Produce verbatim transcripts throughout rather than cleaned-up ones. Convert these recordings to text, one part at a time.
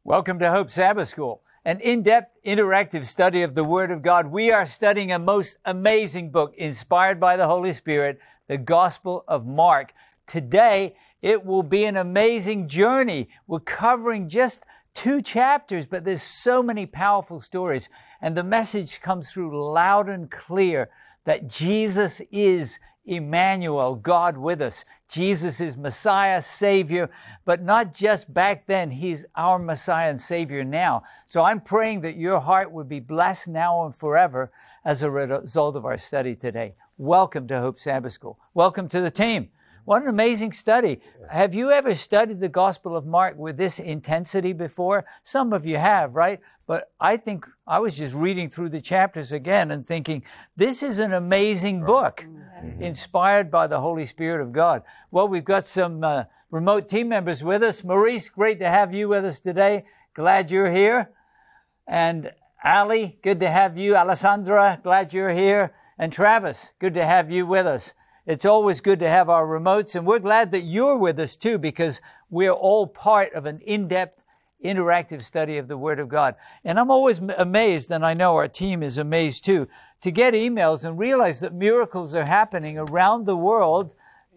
Welcome to Hope Sabbath School, an in-depth, interactive study of the Word of God. We are studying a most amazing book inspired by the Holy Spirit, the Gospel of Mark. Today, it will be an amazing journey. We're covering just two chapters, but there's so many powerful stories. And the message comes through loud and clear that Jesus is Emmanuel, God with us. Jesus is Messiah, Savior, but not just back then. He's our Messiah and Savior now. So I'm praying that your heart would be blessed now and forever as a result of our study today. Welcome to Hope Sabbath School. Welcome to the team. What an amazing study. Have you ever studied the Gospel of Mark with this intensity before? Some of you have, right? But I think I was just reading through the chapters again and thinking, this is an amazing book, mm-hmm. inspired by the Holy Spirit of God. Well, we've got some uh, remote team members with us. Maurice, great to have you with us today. Glad you're here. And Ali, good to have you. Alessandra, glad you're here. And Travis, good to have you with us. It's always good to have our remotes, and we're glad that you're with us too, because we're all part of an in-depth, interactive study of the Word of God. And I'm always amazed, and I know our team is amazed too, to get emails and realize that miracles are happening around the world.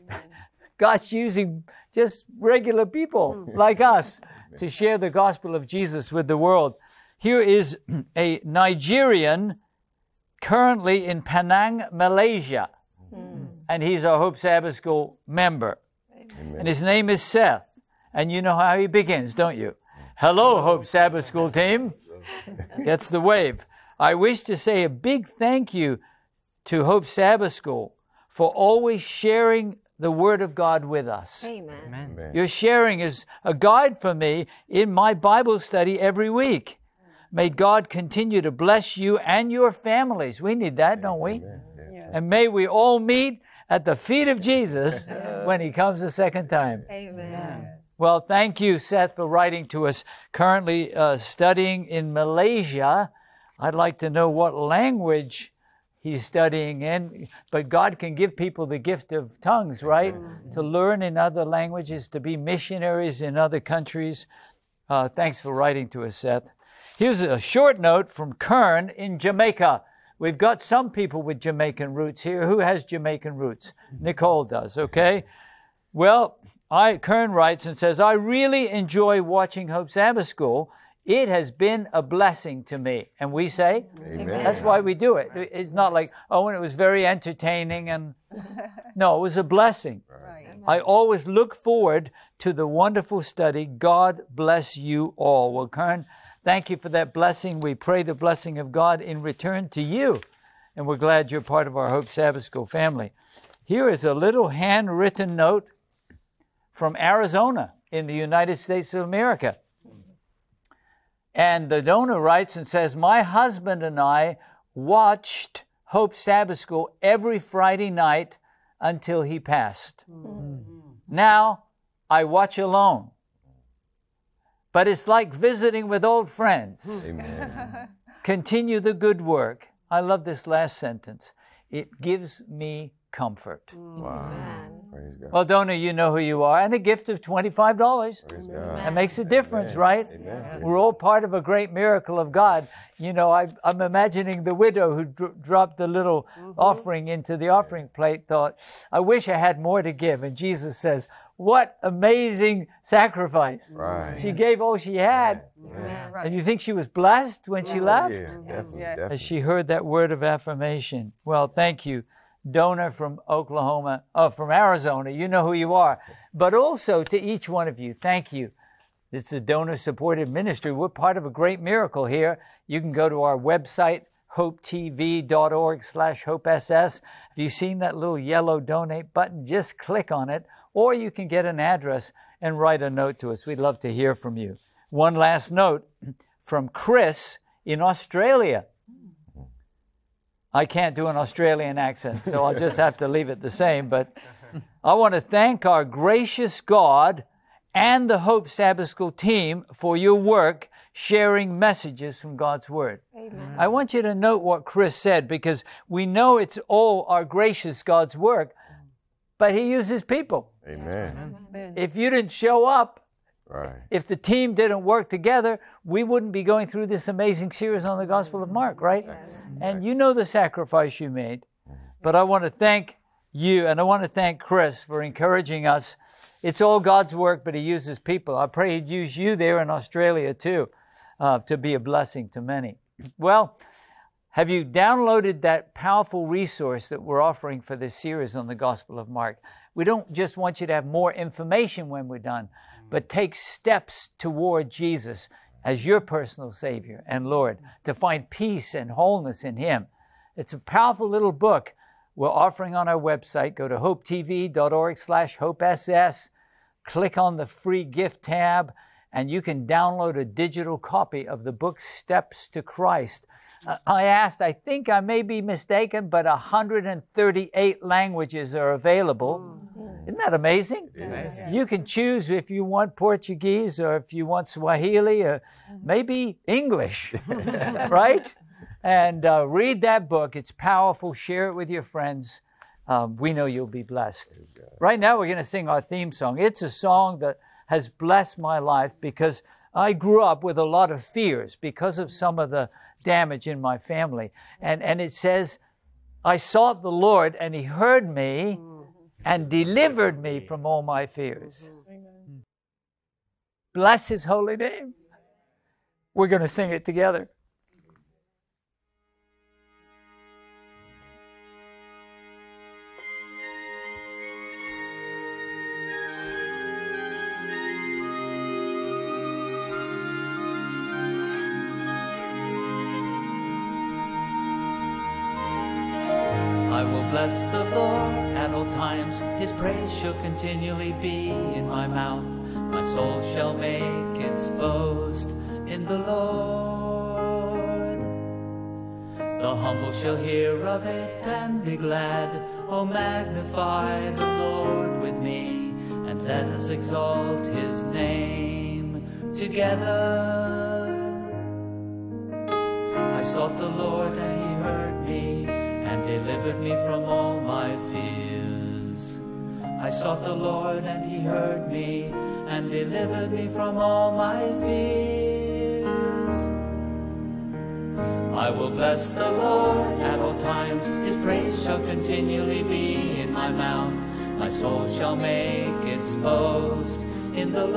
God's using just regular people like us to share the gospel of Jesus with the world. Here is a Nigerian currently in Penang, Malaysia. Mm. And he's a Hope Sabbath School member. Amen. And his name is Seth. And you know how he begins, don't you? Hello, Hope Sabbath School team. Gets the wave. I wish to say a big thank you to Hope Sabbath School for always sharing the Word of God with us. Amen. Amen. Your sharing is a guide for me in my Bible study every week. May God continue to bless you and your families. We need that, don't we? Amen. And may we all meet at the feet of Jesus when He comes a second time. Amen. Well, thank you, Seth, for writing to us. Currently uh, studying in Malaysia. I'd like to know what language he's studying in. But God can give people the gift of tongues, right? Mm-hmm. To learn in other languages, to be missionaries in other countries. Uh, thanks for writing to us, Seth. Here's a short note from Kern in Jamaica. We've got some people with Jamaican roots here. Who has Jamaican roots? Nicole does, okay? Well, I, Kern writes and says, I really enjoy watching Hope Sabbath School. It has been a blessing to me. And we say, Amen. That's why we do it. It's not like, oh, and it was very entertaining. And no, it was a blessing. Right. I always look forward to the wonderful study. God bless you all. Well, Kern, thank you for that blessing. We pray the blessing of God in return to you. And we're glad you're part of our Hope Sabbath School family. Here is a little handwritten note from Arizona in the United States of America. And the donor writes and says, my husband and I watched Hope Sabbath School every Friday night until he passed. Mm-hmm. Now I watch alone. But it's like visiting with old friends. Amen. Continue the good work. I love this last sentence. It gives me comfort. Wow. Praise God. Well, donor, you know who you are. And a gift of twenty-five dollars. Praise God. That makes a difference, Amen. right? Amen. We're all part of a great miracle of God. You know, I, I'm imagining the widow who dro- dropped the little mm-hmm. offering into the offering plate thought, I wish I had more to give. And Jesus says, what amazing sacrifice. Right. She gave all she had. Yeah. Right. And you think she was blessed when she Oh, left? yeah, definitely, Yes. definitely. As she heard that word of affirmation. Well, thank you, donor from Oklahoma, oh, from Arizona. You know who you are. But also to each one of you, thank you. This is a donor-supported ministry. We're part of a great miracle here. You can go to our website, hopetv.org slash hopess. Have you seen that little yellow donate button? Just click on it. Or you can get an address and write a note to us. We'd love to hear from you. One last note from Chris in Australia. I can't do an Australian accent, so I'll just have to leave it the same. But I want to thank our gracious God and the Hope Sabbath School team for your work sharing messages from God's Word. Amen. I want you to note what Chris said, because we know it's all our gracious God's work, but He uses people. Amen. Amen. If you didn't show up, Right. If the team didn't work together, we wouldn't be going through this amazing series on the Gospel of Mark, right? Yes. And you know the sacrifice you made. But I want to thank you, and I want to thank Chris for encouraging us. It's all God's work, but He uses people. I pray He'd use you there in Australia too, uh, to be a blessing to many. Well, have you downloaded that powerful resource that we're offering for this series on the Gospel of Mark? We don't just want you to have more information when we're done, but take steps toward Jesus as your personal Savior and Lord, to find peace and wholeness in Him. It's a powerful little book we're offering on our website. Go to hopetv.org slash hopess, click on the free gift tab, and you can download a digital copy of the book Steps to Christ. Uh, I asked, I think I may be mistaken, but one hundred thirty-eight languages are available. Isn't that amazing? Yes. You can choose if you want Portuguese or if you want Swahili or maybe English, right? And uh, read that book. It's powerful. Share it with your friends. Um, we know you'll be blessed. Right now we're going to sing our theme song. It's a song that has blessed my life because I grew up with a lot of fears because of some of the damage in my family. And, and it says, I sought the Lord and He heard me and delivered me from all my fears. Amen. Bless His holy name. We're going to sing it together. I will bless the Lord at all times. His praise shall continually be in my mouth. My soul shall make its boast in the Lord. The humble shall hear of it and be glad. Oh, magnify the Lord with me, and let us exalt His name together. I sought the Lord and He heard me and delivered me from all my fears. I sought the Lord and He heard me and delivered me from all my fears. I will bless the Lord at all times. His praise shall continually be in my mouth. My soul shall make its boast in the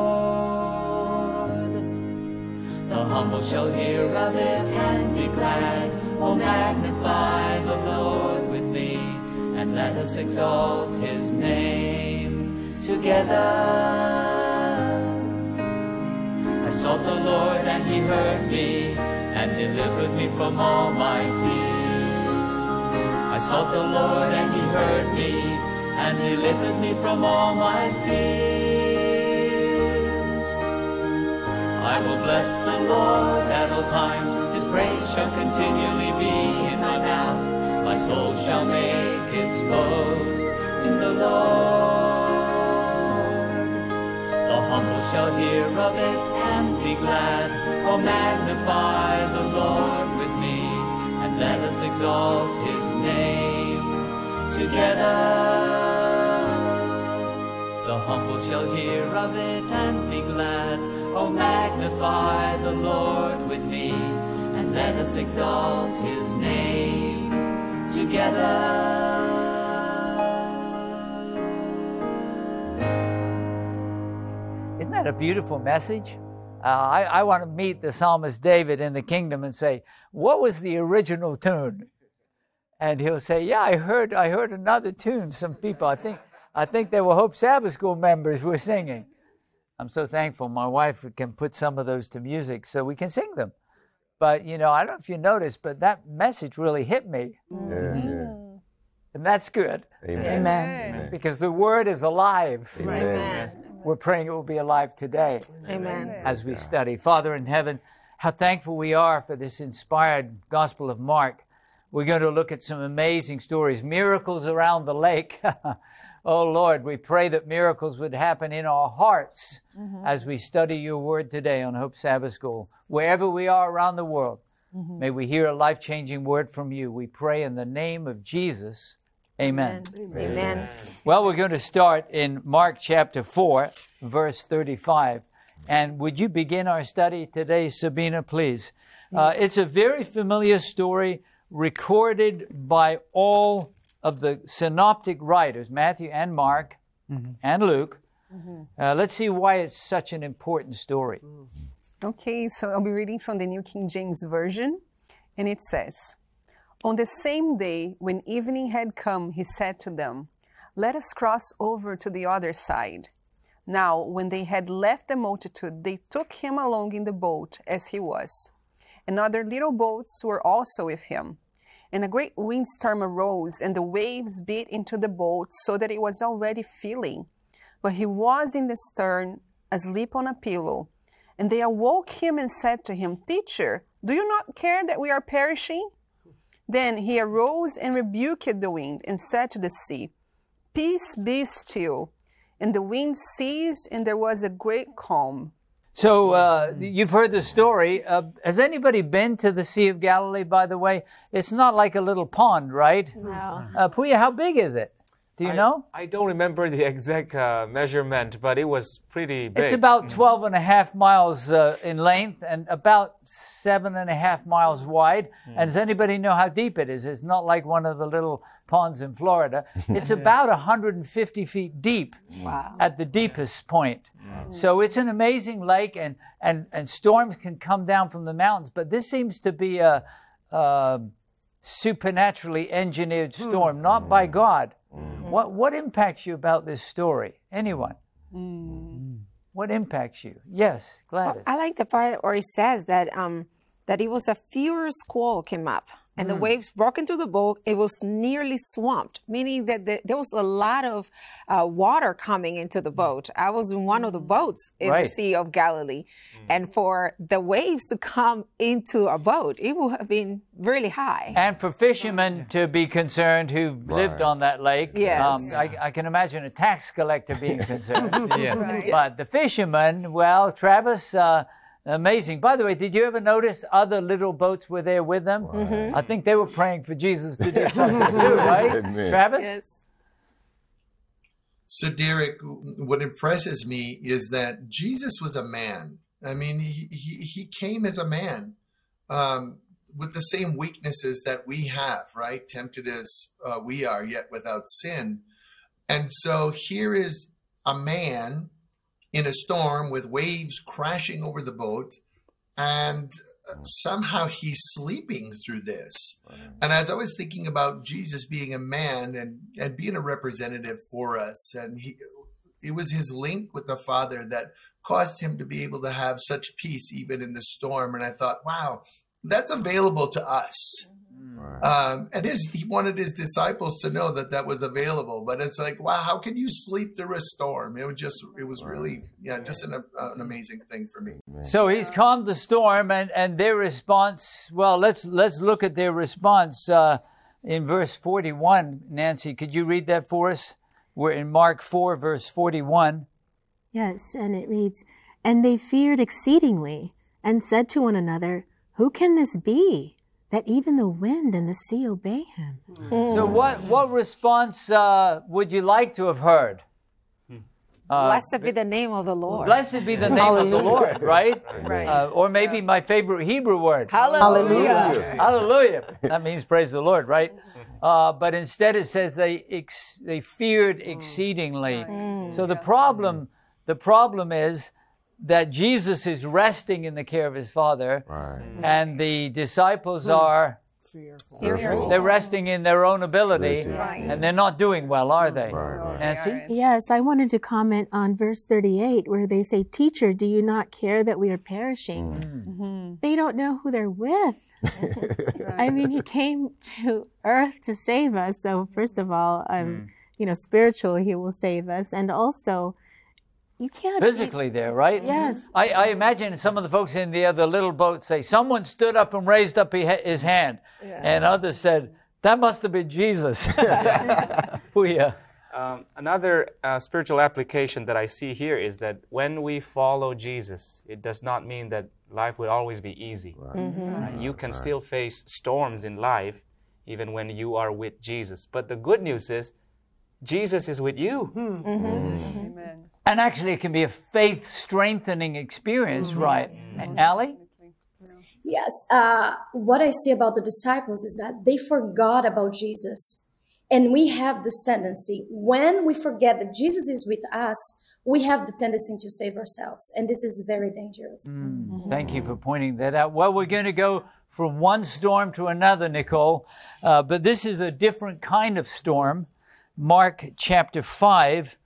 Lord. The humble shall hear of it and be glad. Oh, magnify the Lord with me, and let us exalt His name together. I sought the Lord and He heard me, and delivered me from all my fears. I sought the Lord and He heard me, and delivered me from all my fears. I will bless the Lord at all times. His praise shall continually be in my mouth. My soul shall make its boast in the Lord. The humble shall hear of it and be glad. Oh, magnify the Lord with me, and let us exalt His name together. The humble shall hear of it and be glad. Oh, magnify the Lord with me, and let us exalt His name together. Isn't that a beautiful message? Uh, I, I want to meet the psalmist David in the kingdom and say, what was the original tune? And he'll say, yeah, I heard I heard another tune. Some people, I think, I think they were Hope Sabbath School members were singing. I'm so thankful my wife can put some of those to music so we can sing them. But, you know, I don't know if you noticed, but that message really hit me. Yeah, yeah. And that's good. Amen. Amen. Amen. Because the word is alive. Amen. We're praying it will be alive today Amen. as we study. Father in heaven, how thankful we are for this inspired Gospel of Mark. We're going to look at some amazing stories, miracles around the lake. Oh, Lord, we pray that miracles would happen in our hearts mm-hmm. as we study your word today on Hope Sabbath School. Wherever we are around the world, mm-hmm. may we hear a life-changing word from you. We pray in the name of Jesus. Amen. Amen. Amen. Well, we're going to start in Mark chapter four, verse thirty-five. And would you begin our study today, Sabina, please? Uh, it's a very familiar story recorded by all of the synoptic writers, Matthew and Mark mm-hmm. and Luke. Mm-hmm. Uh, let's see why it's such an important story. Okay, so I'll be reading from the New King James Version, and it says, "On the same day, when evening had come, he said to them, 'Let us cross over to the other side.' Now, when they had left the multitude, they took him along in the boat as he was. And other little boats were also with him. And a great windstorm arose, and the waves beat into the boat so that it was already filling. But he was in the stern, asleep on a pillow. And they awoke him and said to him, 'Teacher, do you not care that we are perishing?' Then he arose and rebuked the wind and said to the sea, 'Peace, be still.' And the wind ceased, and there was a great calm." So uh, you've heard the story. Uh, has anybody been to the Sea of Galilee, by the way? It's not like a little pond, right? No. Uh, Puya, how big is it? Do you I, know? I don't remember the exact uh, measurement, but it was pretty big. It's about twelve and a half miles uh, in length and about seven and a half miles wide. Mm. And does anybody know how deep it is? It's not like one of the little ponds in Florida. It's about one hundred fifty feet deep wow. at the deepest point. Wow. So it's an amazing lake, and, and, and storms can come down from the mountains. But this seems to be a, a supernaturally engineered storm, not by God. Mm. What what impacts you about this story? Anyone? Mm. What impacts you? Yes, Gladys. Well, I like the part where it says that um, that it was a furious squall came up, and mm. the waves broke into the boat. It was nearly swamped, meaning that the, there was a lot of uh, water coming into the boat. I was in one of the boats in right. the Sea of Galilee, mm. and for the waves to come into a boat, it would have been really high. And for fishermen to be concerned who right. lived on that lake, yes. um, I, I can imagine a tax collector being concerned. yeah. Right. But the fishermen, well, Travis, uh, amazing. By the way, did you ever notice other little boats were there with them? Right. Mm-hmm. I think they were praying for Jesus to do something too, right? Amen. Travis? Yes. So, Derek, what impresses me is that Jesus was a man. I mean, he, he, he came as a man um, with the same weaknesses that we have, right? Tempted as uh, we are, yet without sin. And so here is a man in a storm with waves crashing over the boat, and somehow he's sleeping through this. And as I was thinking about Jesus being a man and, and being a representative for us, and he, it was his link with the Father that caused him to be able to have such peace even in the storm. And I thought, wow, that's available to us. Right. Um, and his, he wanted his disciples to know that that was available. But it's like, wow, how can you sleep through a storm? It was just, it was really, yeah, just an, uh, an amazing thing for me. So he's calmed the storm, and, and their response, well, let's let's look at their response uh, in verse forty-one. Nancy, could you read that for us? We're in Mark four, verse forty-one. Yes, and it reads, "And they feared exceedingly, and said to one another, 'Who can this be, that even the wind and the sea obey him?'" Mm. So what, what response uh, would you like to have heard? Uh, Blessed be the name of the Lord. Blessed be the name of the Lord, right? Right. Uh, or maybe my favorite Hebrew word. Hallelujah. Hallelujah. That means praise the Lord, right? Uh, but instead it says they ex- they feared exceedingly. Mm. So the problem, the problem is that Jesus is resting in the care of his Father, Right. and the disciples are Fearful. they're resting in their own ability, Crazy. Right. and they're not doing well, are they? Right, right. Nancy? Yes, I wanted to comment on verse thirty-eight where they say, "Teacher, do you not care that we are perishing?" Mm-hmm. They don't know who they're with. I mean, he came to earth to save us. So first of all, um, you know, spiritually, he will save us. And also, you can't... Physically there, right? Yes. I, I imagine some of the folks in the other little boat say, someone stood up and raised up he- his hand. Yeah. And others said, that must have been Jesus. Oh, yeah. Um, another uh, spiritual application that I see here is that when we follow Jesus, it does not mean that life will always be easy. Right. Mm-hmm. Uh, you can Right. still face storms in life, even when you are with Jesus. But the good news is, Jesus is with you. Mm-hmm. Amen. And actually, it can be a faith-strengthening experience, mm-hmm. right? Mm-hmm. Allie? Yes. Uh, what I see about the disciples is that they forgot about Jesus. And we have this tendency, when we forget that Jesus is with us, we have the tendency to save ourselves. And this is very dangerous. Mm, mm-hmm. Thank you for pointing that out. Well, we're going to go from one storm to another, Nicole. Uh, but this is a different kind of storm. Mark chapter five,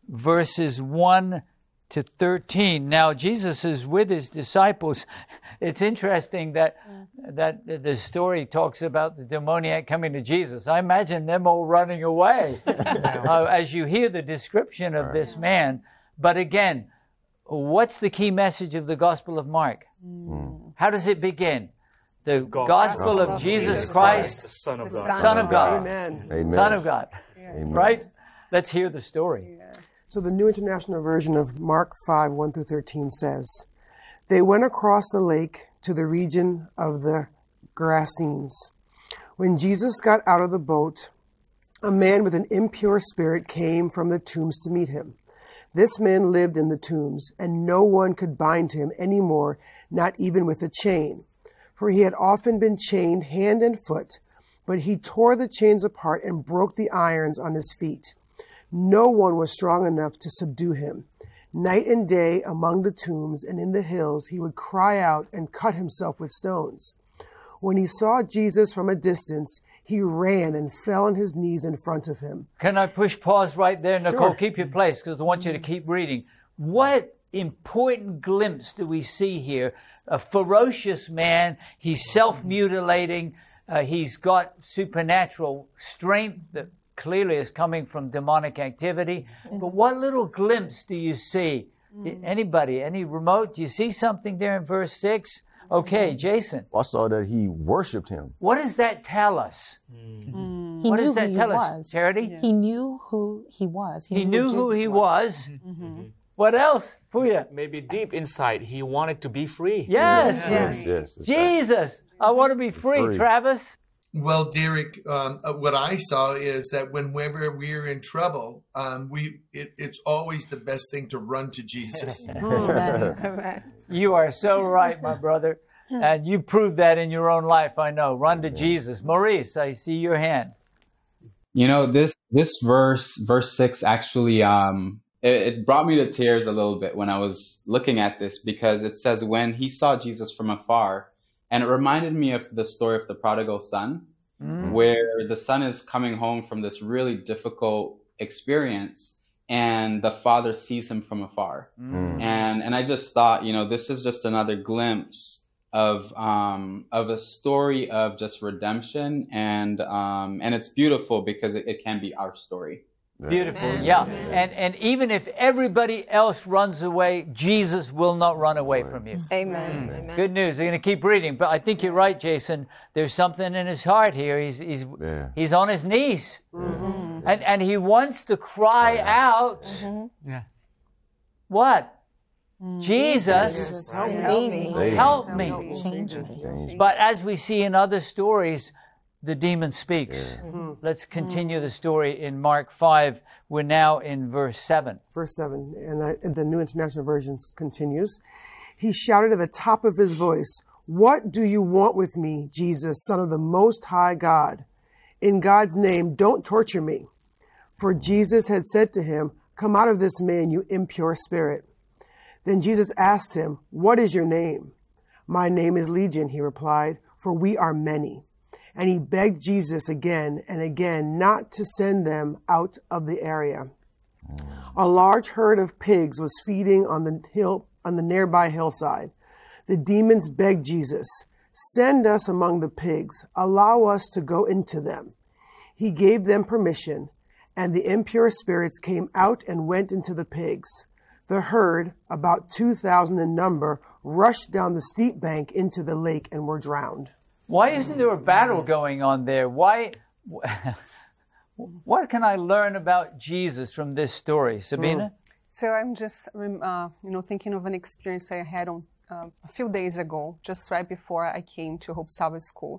verses one to thirteen. Now, Jesus is with his disciples. It's interesting that that the story talks about the demoniac coming to Jesus. I imagine them all running away uh, as you hear the description of this man. But again, what's the key message of the Gospel of Mark? Mm. How does it begin? The Gospel, Gospel of, of Jesus, Jesus Christ, Christ, Son of God. Son of God. Amen. Amen. Son of God. Amen. Right? Let's hear the story. Yeah. So the New International Version of Mark five, one through thirteen says, "They went across the lake to the region of the Gerasenes. When Jesus got out of the boat, a man with an impure spirit came from the tombs to meet him. This man lived in the tombs, and no one could bind him anymore, not even with a chain. For he had often been chained hand and foot, but he tore the chains apart and broke the irons on his feet. No one was strong enough to subdue him. Night and day among the tombs and in the hills, he would cry out and cut himself with stones. When he saw Jesus from a distance, he ran and fell on his knees in front of him." Can I push pause right there, Nicole? Sure. Keep your place, because I want you to keep reading. What important glimpse do we see here? A ferocious man. He's self-mutilating. Uh, he's got supernatural strength that clearly is coming from demonic activity. But what little glimpse do you see? Mm. Anybody, any remote? Do you see something there in verse six? Okay, Jason. I saw that he worshipped him. What does that tell us? Mm. He What knew does that who tell he us, was. Charity? Yeah. He knew who he was. He, he knew who, who he was. was. Mm-hmm. Mm-hmm. What else? Puya? Maybe deep inside, he wanted to be free. Yes. Yes. yes. yes Jesus, I want to be free. free. Travis? Well, Derek, um, uh, what I saw is that whenever we're in trouble, um, we it, it's always the best thing to run to Jesus. You are so right, my brother. And you proved that in your own life, I know. Run to Jesus. Maurice, I see your hand. You know, this this verse, verse six, actually, um, it, it brought me to tears a little bit when I was looking at this, because it says when he saw Jesus from afar, and it reminded me of the story of the prodigal son, mm. where the son is coming home from this really difficult experience, and the father sees him from afar. Mm. And and I just thought, you know, this is just another glimpse of um of a story of just redemption, and um and it's beautiful because it, it can be our story. Beautiful. Amen. Yeah. And and even if everybody else runs away, Jesus will not run away from you. Amen. Mm. Amen. Good news. We're going to keep reading, but I think you're right, Jason. There's something in his heart here. He's he's yeah. he's on his knees. Mm-hmm. And and he wants to cry out. Mm-hmm. Yeah. What? Jesus, Jesus, help me. me. Help me. Change me. But as we see in other stories, the demon speaks. Yeah. Mm-hmm. Let's continue the story in Mark five. We're now in verse seven. Verse seven, and, I, and the New International Version continues. He shouted at the top of his voice, "What do you want with me, Jesus, Son of the Most High God? In God's name, don't torture me." For Jesus had said to him, "Come out of this man, you impure spirit." Then Jesus asked him, "What is your name?" "My name is Legion," he replied, "for we are many." And he begged Jesus again and again not to send them out of the area. A large herd of pigs was feeding on the hill, on the nearby hillside. The demons begged Jesus, "Send us among the pigs. Allow us to go into them." He gave them permission, and the impure spirits came out and went into the pigs. The herd, about two thousand in number, rushed down the steep bank into the lake and were drowned. Why isn't there a battle going on there? Why? What can I learn about Jesus from this story, Sabina? Mm. So I'm just, uh, you know, thinking of an experience I had on uh, a few days ago, just right before I came to Hope Salva School.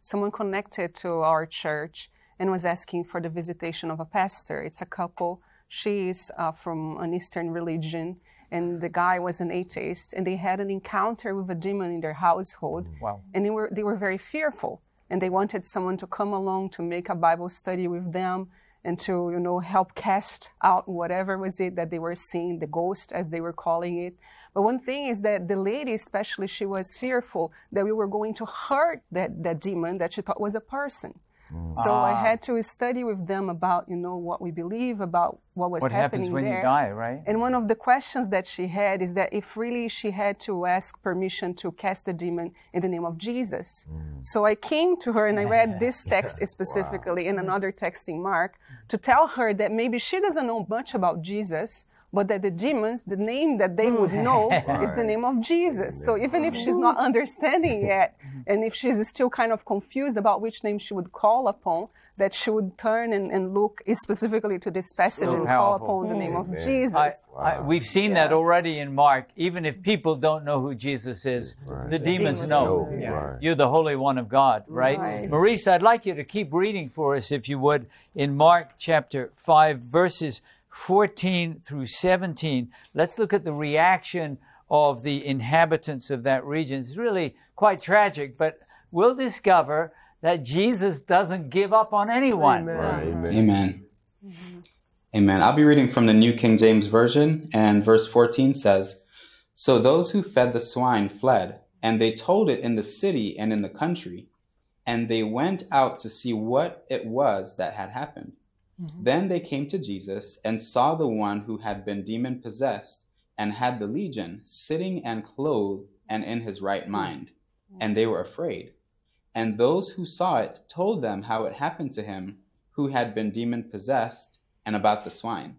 someone connected to our church and was asking for the visitation of a pastor. It's a couple. She is uh, from an Eastern religion, and the guy was an atheist, and they had an encounter with a demon in their household. Wow. And they were, they were very fearful, and they wanted someone to come along to make a Bible study with them and to, you know, help cast out whatever was it that they were seeing, the ghost, as they were calling it. But one thing is that the lady, especially, she was fearful that we were going to hurt that, that demon that she thought was a person. Mm. So ah. I had to study with them about, you know, what we believe, about what was what happening when there. You die, right? And one of the questions that she had is that if really she had to ask permission to cast the demon in the name of Jesus. Mm. So I came to her and I read this text specifically wow. and another text in Mark to tell her that maybe she doesn't know much about Jesus, but that the demons, the name that they would know right. is the name of Jesus. So even if she's not understanding yet, and if she's still kind of confused about which name she would call upon, that she would turn and, and look specifically to this passage so and powerful. call upon the name of Jesus. I, I, we've seen yeah. that already in Mark. Even if people don't know who Jesus is, right. the demons, demons know. know. Yeah. Right. You're the Holy One of God, right? right? Maurice, I'd like you to keep reading for us, if you would, in Mark chapter five, verses fourteen through seventeen. Let's look at the reaction of the inhabitants of that region. It's really quite tragic, but we'll discover that Jesus doesn't give up on anyone. Amen. Right. Amen. Amen. Mm-hmm. Amen. I'll be reading from the New King James Version, and verse fourteen says, "So those who fed the swine fled, and they told it in the city and in the country, and they went out to see what it was that had happened. Mm-hmm. Then they came to Jesus and saw the one who had been demon-possessed and had the legion sitting and clothed and in his right mind, and they were afraid. And those who saw it told them how it happened to him who had been demon-possessed and about the swine.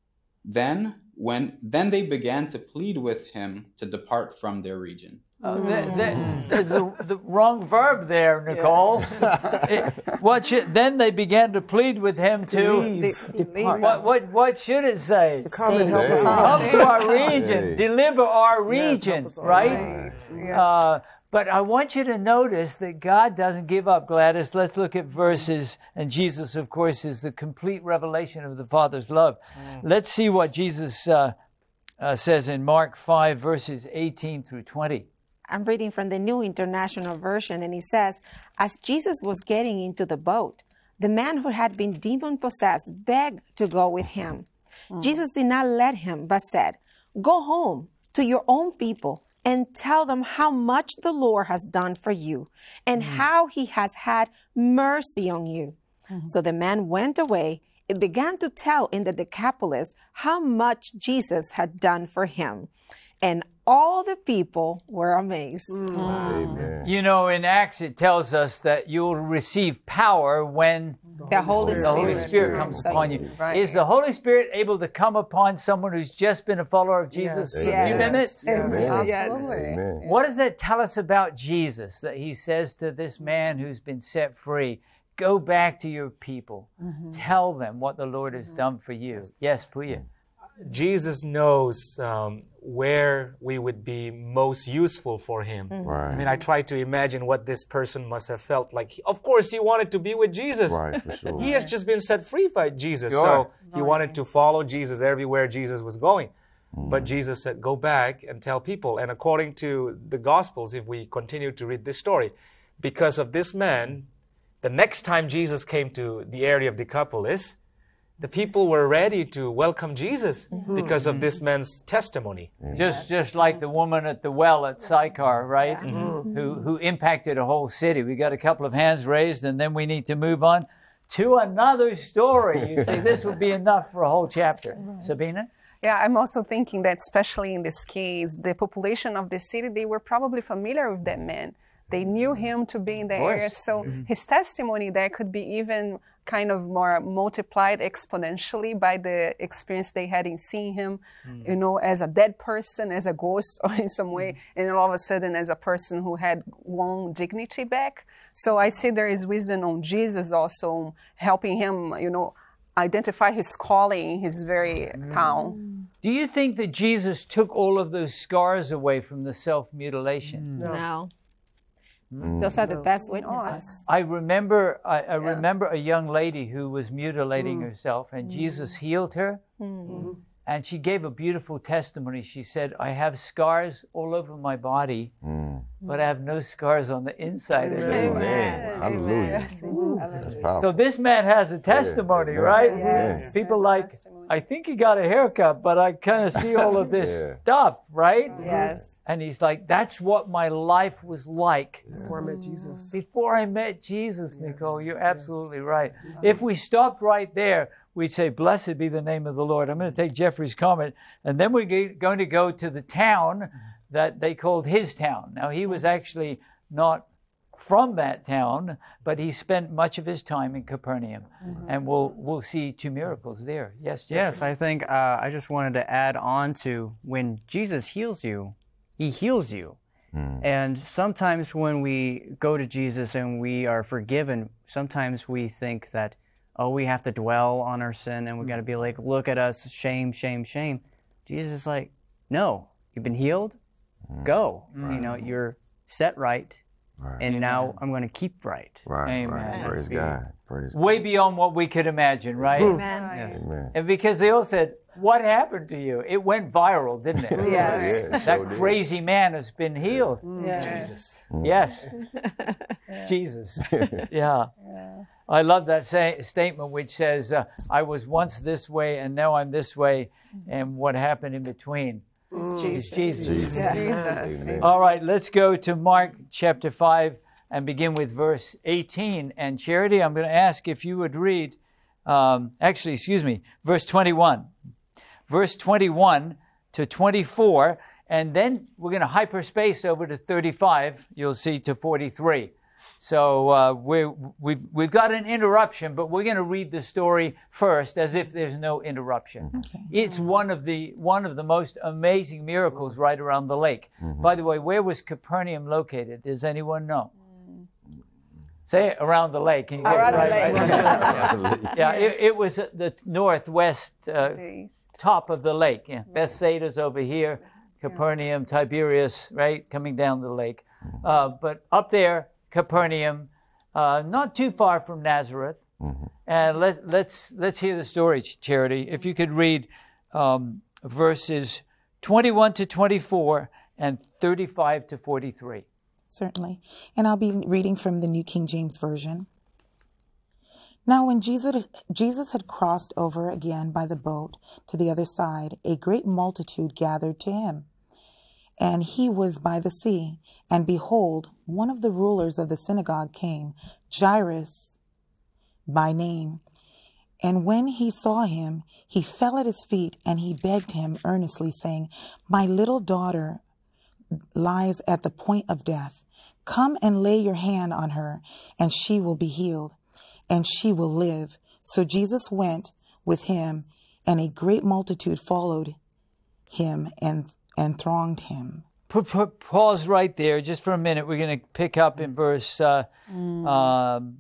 Then when then they began to plead with him to depart from their region." Uh, that, that, there's a, the wrong verb there, Nicole. Yeah. it, what should, then they began to plead with him to, to leave. Depart. What, what, what should it say? To come and help us out. Come to our region. Deliver our region, yes, right? right. Yes. Uh, but I want you to notice that God doesn't give up, Gladys. Let's look at verses, and Jesus, of course, is the complete revelation of the Father's love. Mm. Let's see what Jesus uh, uh, says in Mark five, verses eighteen through twenty. I'm reading from the New International Version, and it says, "As Jesus was getting into the boat, the man who had been demon-possessed begged to go with him. Mm. Jesus did not let him, but said, 'Go home to your own people and tell them how much the Lord has done for you and mm. how he has had mercy on you.' Mm-hmm. So the man went away and began to tell in the Decapolis how much Jesus had done for him. And all the people were amazed." Mm. Amen. You know, in Acts, it tells us that you'll receive power when the Holy Spirit, the Holy Spirit comes right. upon you. Right. Is the Holy Spirit able to come upon someone who's just been a follower of Jesus? Yes. Have you been it? Yes. Yes. Absolutely. Amen. What does that tell us about Jesus, that he says to this man who's been set free, go back to your people, mm-hmm. tell them what the Lord has mm-hmm. done for you? Yes, Puya. Jesus knows um, where we would be most useful for him. Mm-hmm. Right. I mean, I try to imagine what this person must have felt like. Of course, he wanted to be with Jesus. Right, for sure. He has just been set free by Jesus. Sure. So he wanted to follow Jesus everywhere Jesus was going. Mm. But Jesus said, go back and tell people. And according to the Gospels, if we continue to read this story, because of this man, the next time Jesus came to the area of Decapolis, the people were ready to welcome Jesus mm-hmm. because of this man's testimony. Just just like the woman at the well at Sychar, right? Mm-hmm. Who who impacted a whole city. We got a couple of hands raised, and then we need to move on to another story. You see, this would be enough for a whole chapter. Sabina? Yeah, I'm also thinking that especially in this case, the population of the city, they were probably familiar with that man. They knew him to be in the area, so mm-hmm. his testimony there could be even kind of more multiplied exponentially by the experience they had in seeing him, mm. you know, as a dead person, as a ghost, or in some way, mm. and all of a sudden as a person who had won dignity back. So I see there is wisdom on Jesus also helping him, you know, identify his calling in his very mm. town. Do you think that Jesus took all of those scars away from the self-mutilation? No. no. Those are the best witnesses. I remember, I, I remember a young lady who was mutilating herself, and Jesus healed her. And she gave a beautiful testimony. She said, I have scars all over my body, mm. but I have no scars on the inside of me. Amen. Hallelujah. So this man has a testimony, yeah. right? Yes. People like, I think he got a haircut, but I kind of see all of this yeah. stuff, right? Yes. And he's like, that's what my life was like. Before I met Jesus. Before I met Jesus, yes. Nicole, you're absolutely yes. right. Yeah. If we stopped right there, we'd say, blessed be the name of the Lord. I'm going to take Jeffrey's comment, and then we're going to go to the town that they called his town. Now, he was actually not from that town, but he spent much of his time in Capernaum, mm-hmm. and we'll we'll see two miracles there. Yes, Jeffrey? Yes, I think uh, I just wanted to add on to when Jesus heals you, he heals you. Mm. And sometimes when we go to Jesus and we are forgiven, sometimes we think that, oh, we have to dwell on our sin and we got to be like, look at us, shame, shame, shame. Jesus is like, no, you've been healed, go. Right. You know, you're set right, right. and Amen. Now I'm going to keep right. Right, Amen. right. Praise God. Praise Way God. beyond what we could imagine, right? Amen. Yes. Amen. And because they all said, what happened to you? It went viral, didn't it? Yes. Yeah, that sure crazy man has been healed. Yeah. Jesus. Yes. Jesus. Yeah. yeah. I love that say, statement which says, uh, I was once this way and now I'm this way, and what happened in between mm. is Jesus. Jesus. Yeah. Jesus. All right, let's go to Mark chapter five and begin with verse eighteen. And Charity, I'm going to ask if you would read, um, actually, excuse me, verse twenty-one. Verse twenty-one to twenty-four, and then we're going to hyperspace over to thirty-five, you'll see, to forty-three. So uh, we're, we've, we've got an interruption, but we're going to read the story first as if there's no interruption. Okay. It's one of the one of the most amazing miracles right around the lake. Mm-hmm. By the way, where was Capernaum located? Does anyone know? Say it, around the lake. Can you around get it right? the lake. yeah, yeah it, it was at the northwest uh, top of the lake. Yeah. Bethsaida's over here, Capernaum, Tiberias, right, coming down the lake. Uh, but up there, Capernaum, uh, not too far from Nazareth. Mm-hmm. And let, let's let's hear the story, Charity. If you could read um, verses twenty-one to twenty-four and thirty-five to forty-three. Certainly. And I'll be reading from the New King James Version. Now when Jesus, Jesus had crossed over again by the boat to the other side, a great multitude gathered to him. And he was by the sea. And behold, one of the rulers of the synagogue came, Jairus by name. And when he saw him, he fell at his feet, and he begged him earnestly, saying, My little daughter lies at the point of death. Come and lay your hand on her, and she will be healed, and she will live. So Jesus went with him, and a great multitude followed him and and thronged him. Put, put, pause right there just for a minute. We're going to pick up in verse uh, mm. um,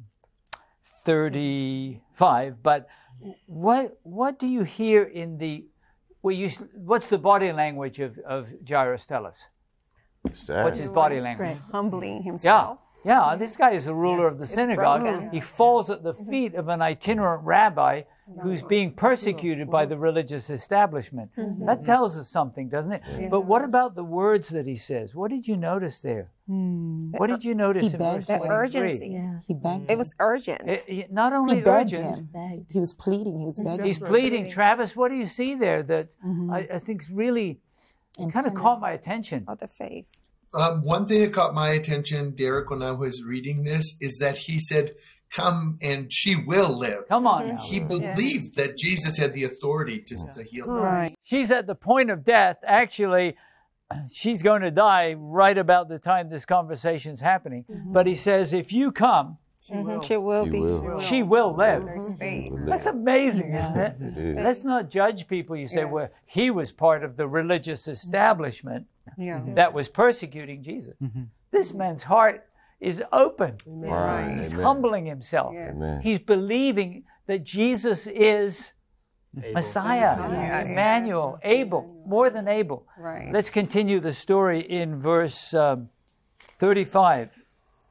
thirty-five. But what what do you hear in the? Well, you, what's the body language of, of Jairus? Tell us. Sad. What's his body language? Humbling himself. Yeah, yeah. This guy is the ruler yeah. of the it's synagogue. broken. He falls at the feet of an itinerant rabbi who's being persecuted by the religious establishment. Mm-hmm. That tells us something, doesn't it? Yeah. But what about the words that he says? What did you notice there? Mm. What did you notice he in verse the urgency. Yeah. He begged. It was urgent. It, it, not only he begged urgent. Him. Begged. He was pleading. He was begging. He's pleading. Travis, what do you see there that mm-hmm. I, I think really kind of caught my attention? About the faith. Um, one thing that caught my attention, Derek, when I was reading this, is that he said, come and she will live. Come on now. He believed yeah. that Jesus had the authority to, yeah. to heal her. Right. She's at the point of death. Actually, she's going to die right about the time this conversation's happening. Mm-hmm. But he says, if you come, she will, she will she be. Will. She will live. Mm-hmm. That's amazing, yeah. isn't it? it is. Let's not judge people. You say, yes. well, he was part of the religious establishment yeah. that was persecuting Jesus. Mm-hmm. This man's heart is open. Right. He's Amen. humbling himself. Yeah. He's believing that Jesus is Able. Messiah, Messiah. Emmanuel, able, more than able. Right. Let's continue the story in verse um, thirty-five.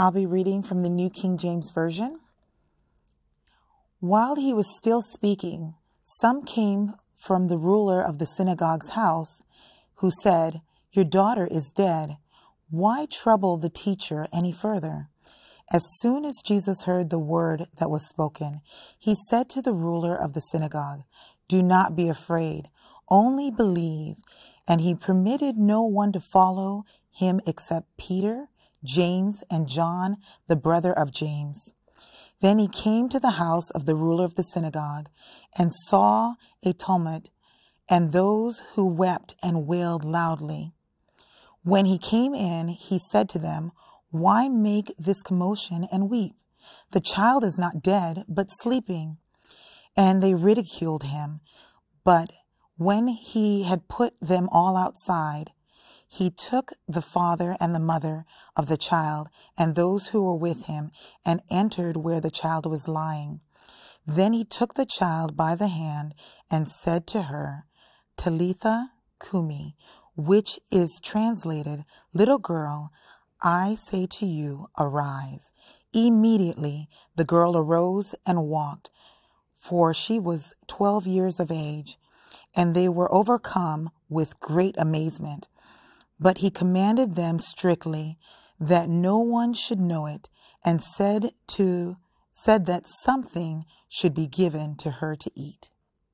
I'll be reading from the New King James Version. While he was still speaking, some came from the ruler of the synagogue's house, who said, "Your daughter is dead. Why trouble the teacher any further?" As soon as Jesus heard the word that was spoken, he said to the ruler of the synagogue, "Do not be afraid, only believe." And he permitted no one to follow him except Peter, James, and John, the brother of James. Then he came to the house of the ruler of the synagogue and saw a tumult and those who wept and wailed loudly. When he came in, he said to them, "Why make this commotion and weep? The child is not dead, but sleeping." And they ridiculed him. But when he had put them all outside, he took the father and the mother of the child and those who were with him and entered where the child was lying. Then he took the child by the hand and said to her, "Talitha Kumi," which is translated, "Little girl, I say to you, arise." Immediately the girl arose and walked, for she was twelve years of age, and they were overcome with great amazement. But he commanded them strictly that no one should know it, and said to said that something should be given to her to eat.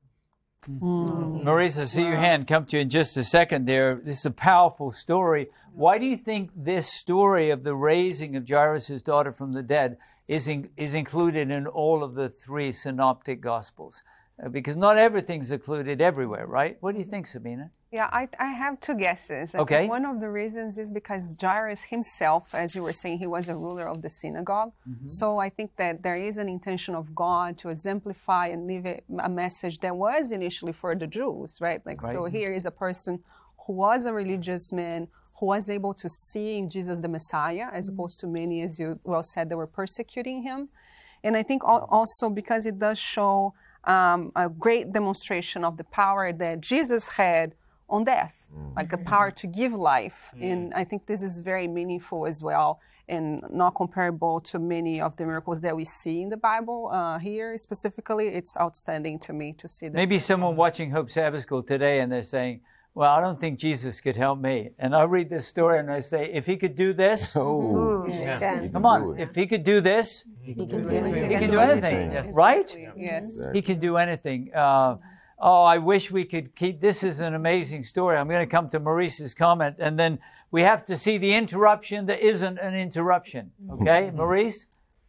Mm. Maurice, I see your hand come to you in just a second there. This is a powerful story. Why do you think this story of the raising of Jairus' daughter from the dead is in, is included in all of the three synoptic gospels? Uh, because not everything's included everywhere, right? What do you think, Sabina? Yeah, I, I have two guesses. I Okay. think one of the reasons is because Jairus himself, as you were saying, he was a ruler of the synagogue. Mhm. So I think that there is an intention of God to exemplify and leave a, a message that was initially for the Jews, right? Like, so Right. here is a person who was a religious man, who was able to see in Jesus the Messiah, as opposed to many, as you well said, that were persecuting him. And I think al- also because it does show um, a great demonstration of the power that Jesus had on death, like the power to give life. And I think this is very meaningful as well, and not comparable to many of the miracles that we see in the Bible. Uh, here specifically, it's outstanding to me to see that. Maybe someone watching Hope Sabbath School today and they're saying, well, I don't think Jesus could help me. And I read this story and I say, if he could do this, Oh, Yeah. he come can on, do it. if he could do this, He can do he anything. can do anything, Yes. right? Yes. Exactly. He can do anything. Uh, oh, I wish we could keep, this is an amazing story. I'm going to come to Maurice's comment, and then we have to see the interruption that isn't an interruption. Okay, Maurice?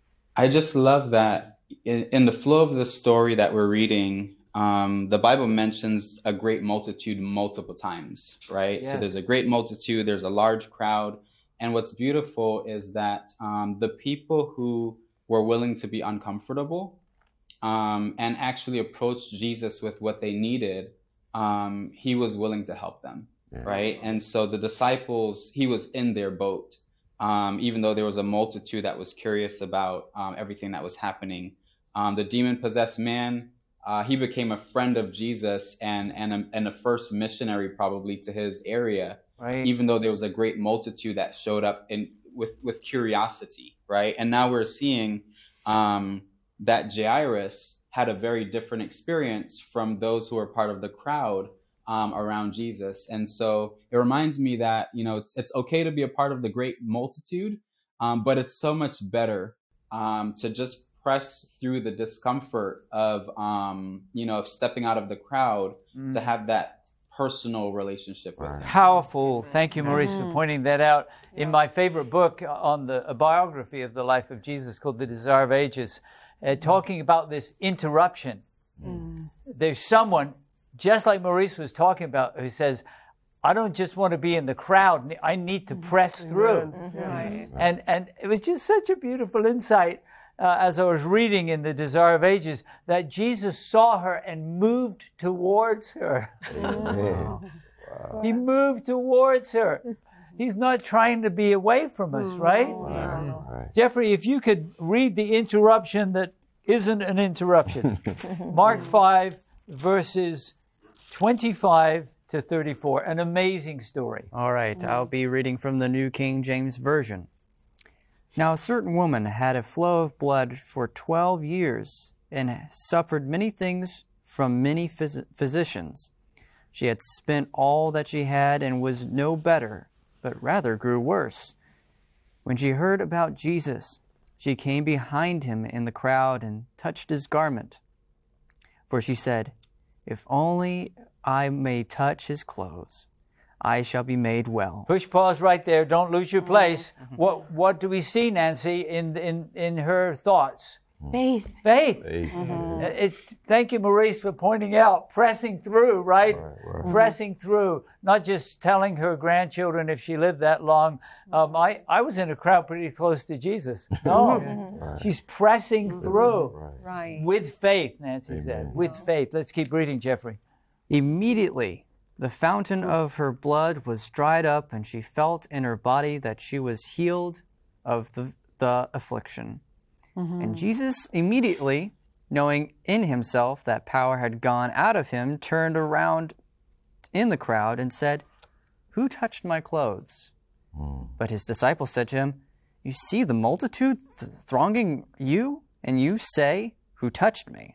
I just love that in, in the flow of the story that we're reading, um, the Bible mentions a great multitude multiple times, right? So Yes. there's a great multitude, there's a large crowd. And what's beautiful is that um, the people who were willing to be uncomfortable um, and actually approached Jesus with what they needed, um, he was willing to help them, Yeah. right? And so the disciples, he was in their boat. Um, even though there was a multitude that was curious about um, everything that was happening. Um, the demon-possessed man, uh, he became a friend of Jesus and and a, and a first missionary probably to his area, Right. even though there was a great multitude that showed up in with, with curiosity, right? And now we're seeing um, that Jairus had a very different experience from those who are part of the crowd Um, around Jesus. And so it reminds me that, you know, it's it's okay to be a part of the great multitude, um, but it's so much better um, to just press through the discomfort of, um, you know, of stepping out of the crowd Mm. to have that personal relationship with him. Powerful. Thank you, Maurice, for pointing that out. In my favorite book on the a biography of the life of Jesus called The Desire of Ages, uh, talking about this interruption. There's someone, just like Maurice was talking about, who says, I don't just want to be in the crowd. I need to press through. Right. And and it was just such a beautiful insight uh, as I was reading in The Desire of Ages that Jesus saw her and moved towards her. Amen. He moved towards her. He's not trying to be away from us, right? Right. Jeffrey, if you could read the interruption that isn't an interruption. Mark five, verses twenty-five to thirty-four. An amazing story. All right, I'll be reading from the New King James Version. Now a certain woman had a flow of blood for twelve years and suffered many things from many phys- physicians. She had spent all that she had and was no better, but rather grew worse. When she heard about Jesus, she came behind him in the crowd and touched his garment. For she said, "If only I may touch his clothes, I shall be made well." Push pause right there. Don't lose your place. Mm-hmm. What What do we see, Nancy, in in in her thoughts? Faith. Faith. Faith. Mm-hmm. It, thank you, Maurice, for pointing out, pressing through, right? Right, right. Pressing through, not just telling her grandchildren if she lived that long. Um, I, I was in a crowd pretty close to Jesus. No, Right. she's pressing through Right. Right. with faith, Nancy Amen. said. With faith. Let's keep reading, Jeffrey. Immediately, the fountain of her blood was dried up, and she felt in her body that she was healed of the, the affliction. Mm-hmm. And Jesus immediately, knowing in himself that power had gone out of him, turned around in the crowd and said, "Who touched my clothes?" Mm. But his disciples said to him, "You see the multitude th- thronging you, and you say, 'Who touched me?'"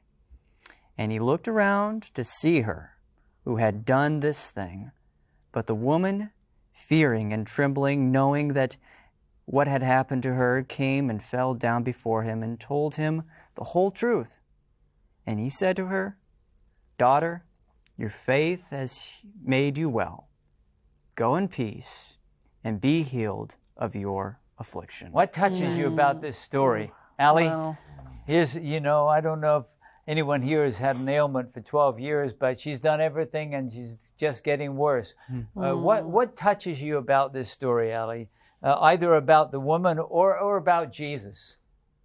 And he looked around to see her who had done this thing. But the woman, fearing and trembling, knowing that what had happened to her, came and fell down before him and told him the whole truth. And he said to her, "Daughter, your faith has made you well. Go in peace and be healed of your affliction." What touches mm. you about this story? Allie, Wow. here's, you know, I don't know if anyone here has had an ailment for twelve years, but she's done everything and she's just getting worse. Mm. Uh, what, what touches you about this story, Allie? Uh, either about the woman or, or about Jesus?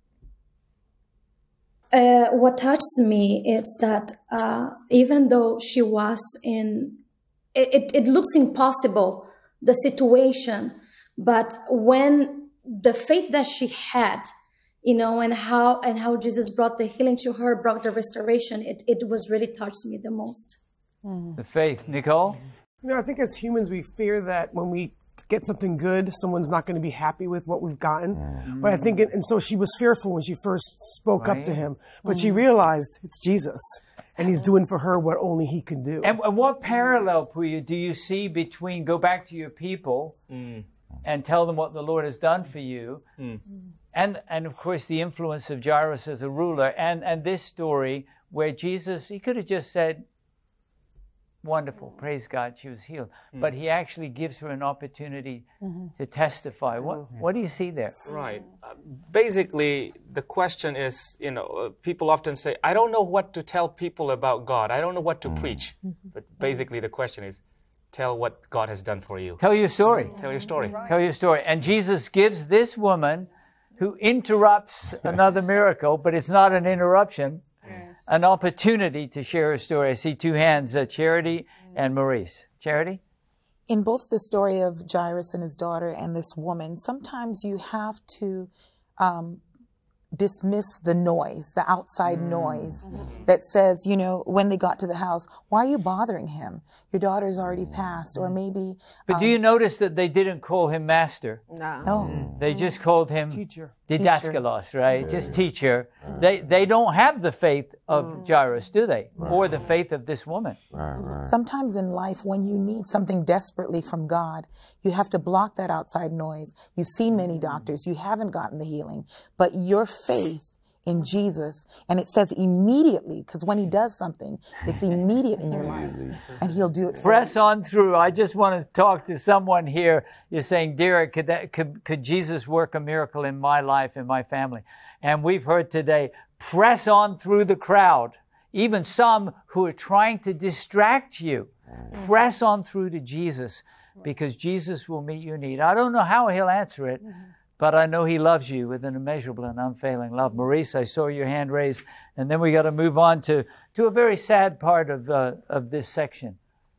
Uh, what touches me is that uh, even though she was in, it, it, it looks impossible, the situation, but when the faith that she had, you know, and how and how Jesus brought the healing to her, brought the restoration, it, it was really touched me the most. Mm. The faith. Nicole? You know, I think as humans, we fear that when we get something good, someone's not going to be happy with what we've gotten. Mm. But I think, it, and so she was fearful when she first spoke right. up to him, but mm. she realized it's Jesus, and he's doing for her what only he can do. And, and what parallel, Puya, do you see between go back to your people mm. and tell them what the Lord has done for you, mm. and, and of course the influence of Jairus as a ruler, and, and this story where Jesus, he could have just said, "Wonderful, praise God, she was healed." Mm. But he actually gives her an opportunity mm-hmm. to testify. What what do you see there? Right. Uh, basically, the question is, you know, uh, people often say, "I don't know what to tell people about God. I don't know what to mm. preach." Mm-hmm. But basically, the question is, tell what God has done for you. Tell your story. Tell your story. Right. Tell your story. And Jesus gives this woman, who interrupts another miracle, but it's not an interruption, an opportunity to share her story. I see two hands, uh, Charity and Maurice. Charity? In both the story of Jairus and his daughter and this woman, sometimes you have to um, dismiss the noise, the outside mm. noise mm-hmm. that says, you know, when they got to the house, "Why are you bothering him? Your daughter's already passed." Or maybe... But um, do you notice that they didn't call him master? No. No. They just called him teacher. Didaskalos, right? Yeah. Just teacher. Right. They they don't have the faith of mm. Jairus, do they? Right. Or the faith of this woman. Right, right. Sometimes in life, when you need something desperately from God, you have to block that outside noise. You've seen many doctors. You haven't gotten the healing. But your faith in Jesus, and it says immediately, because when he does something, it's immediate in your life, and he'll do it for Press you. on through. I just want to talk to someone here. You're saying, Derek, could, that, could, could Jesus work a miracle in my life, in my family? And we've heard today, press on through the crowd. Even some who are trying to distract you. Press on through to Jesus, because Jesus will meet your need. I don't know how he'll answer it, but I know he loves you with an immeasurable and unfailing love. Maurice, I saw your hand raised, and then we got to move on to, to a very sad part of uh, of this section.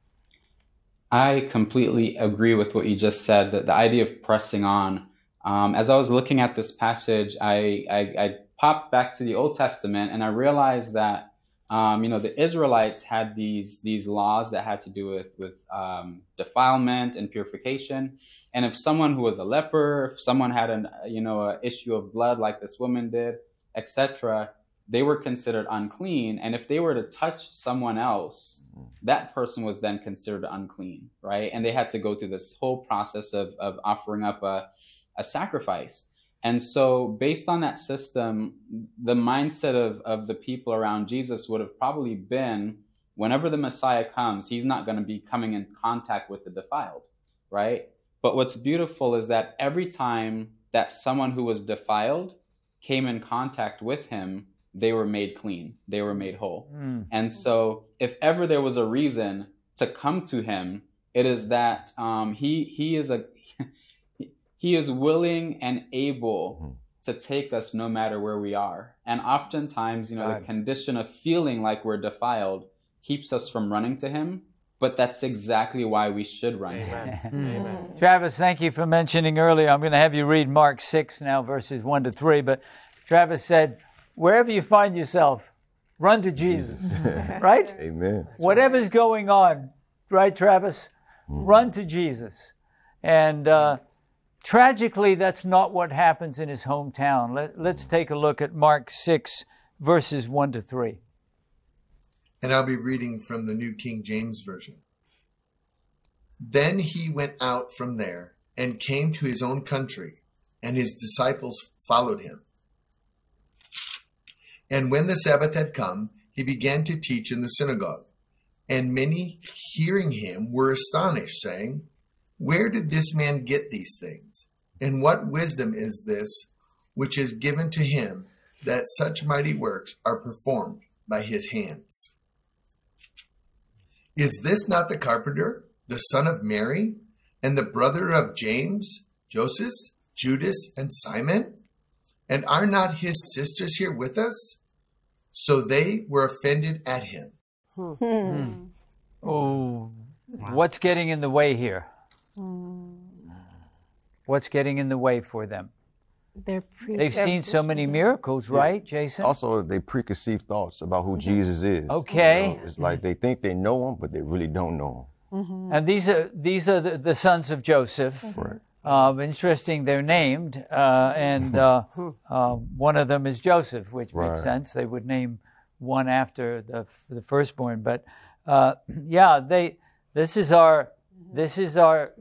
I completely agree with what you just said, that the idea of pressing on. Um, as I was looking at this passage, I, I, I popped back to the Old Testament, and I realized that um, you know, the Israelites had these these laws that had to do with with um, defilement and purification. And if someone who was a leper, if someone had an you know an issue of blood like this woman did, et cetera, they were considered unclean. And if they were to touch someone else, that person was then considered unclean, right? And they had to go through this whole process of of offering up a a sacrifice. And so based on that system, the mindset of, of the people around Jesus would have probably been, whenever the Messiah comes, he's not going to be coming in contact with the defiled, right? But what's beautiful is that every time that someone who was defiled came in contact with him, they were made clean, they were made whole. Mm. And so if ever there was a reason to come to him, it is that um, he he is a He is willing and able mm-hmm. to take us no matter where we are. And oftentimes, you know, God. the condition of feeling like we're defiled keeps us from running to him, but that's exactly why we should run Amen. to him. Mm-hmm. Amen. Travis, thank you for mentioning earlier. I'm going to have you read Mark six now, verses one to three. But Travis said, wherever you find yourself, run to Jesus, right? Amen. That's Whatever's right. going on, right, Travis? Mm-hmm. Run to Jesus. And, uh, tragically, that's not what happens in his hometown. Let, let's take a look at Mark six, verses one to three. And I'll be reading from the New King James Version. Then he went out from there and came to his own country, and his disciples followed him. And when the Sabbath had come, he began to teach in the synagogue. And many, hearing him, were astonished, saying, where did this man get these things? And what wisdom is this which is given to him that such mighty works are performed by his hands? Is this not the carpenter, the son of Mary, and the brother of James, Joseph, Judas, and Simon? And are not his sisters here with us? So they were offended at him. Hmm. Hmm. Oh, wow. What's getting in the way here? What's getting in the way for them? Their They've seen so many miracles, right, yeah. Jason? Also, they preconceived thoughts about who mm-hmm. Jesus is. Okay. You know, it's like they think they know him, but they really don't know him. Mm-hmm. And these are these are the, the sons of Joseph. Mm-hmm. Right. Uh, interesting, they're named, uh, and uh, uh, one of them is Joseph, which right. makes sense. They would name one after the the firstborn, but uh, yeah, they. This is our. This is our.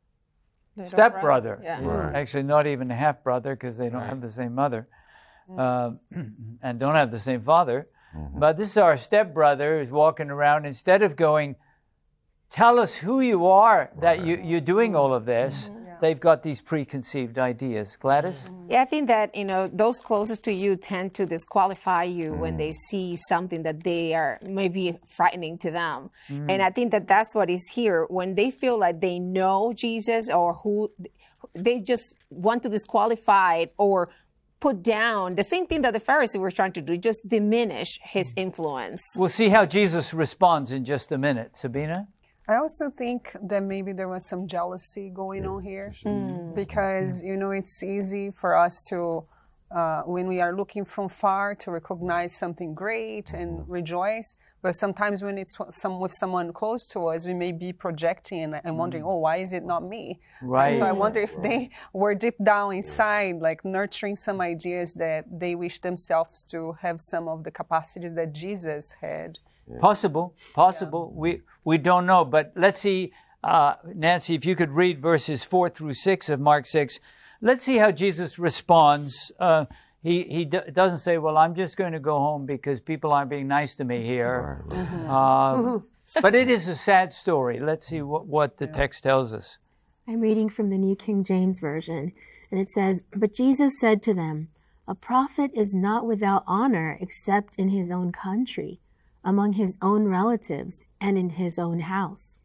Stepbrother, yeah. right. Actually not even a half brother because they don't right. have the same mother uh, and don't have the same father. Mm-hmm. But this is our stepbrother who's walking around. Instead of going, tell us who you are that right. you, you're doing all of this, mm-hmm. yeah. they've got these preconceived ideas. Gladys? Yeah, I think that, you know, those closest to you tend to disqualify you mm. when they see something that they are maybe frightening to them. Mm. And I think that that's what is here. When they feel like they know Jesus or who, they just want to disqualify it or put down the same thing that the Pharisees were trying to do, just diminish his influence. We'll see how Jesus responds in just a minute. Sabina? I also think that maybe there was some jealousy going on here mm. because, you know, it's easy for us to, uh, when we are looking from far, to recognize something great and rejoice. But sometimes when it's some with someone close to us, we may be projecting and, and wondering, oh, why is it not me? Right. And so I wonder if they were deep down inside, like nurturing some ideas that they wish themselves to have some of the capacities that Jesus had. Yeah. Possible, possible. Yeah. We we don't know, but let's see, uh, Nancy, if you could read verses four through six of Mark six. Let's see how Jesus responds. Uh, he he d- doesn't say, "Well, I'm just going to go home because people aren't being nice to me here." Right, right. Mm-hmm. Uh, but it is a sad story. Let's see what what the yeah. text tells us. I'm reading from the New King James Version, and it says, "But Jesus said to them, a prophet is not without honor except in his own country, among his own relatives, and in his own house.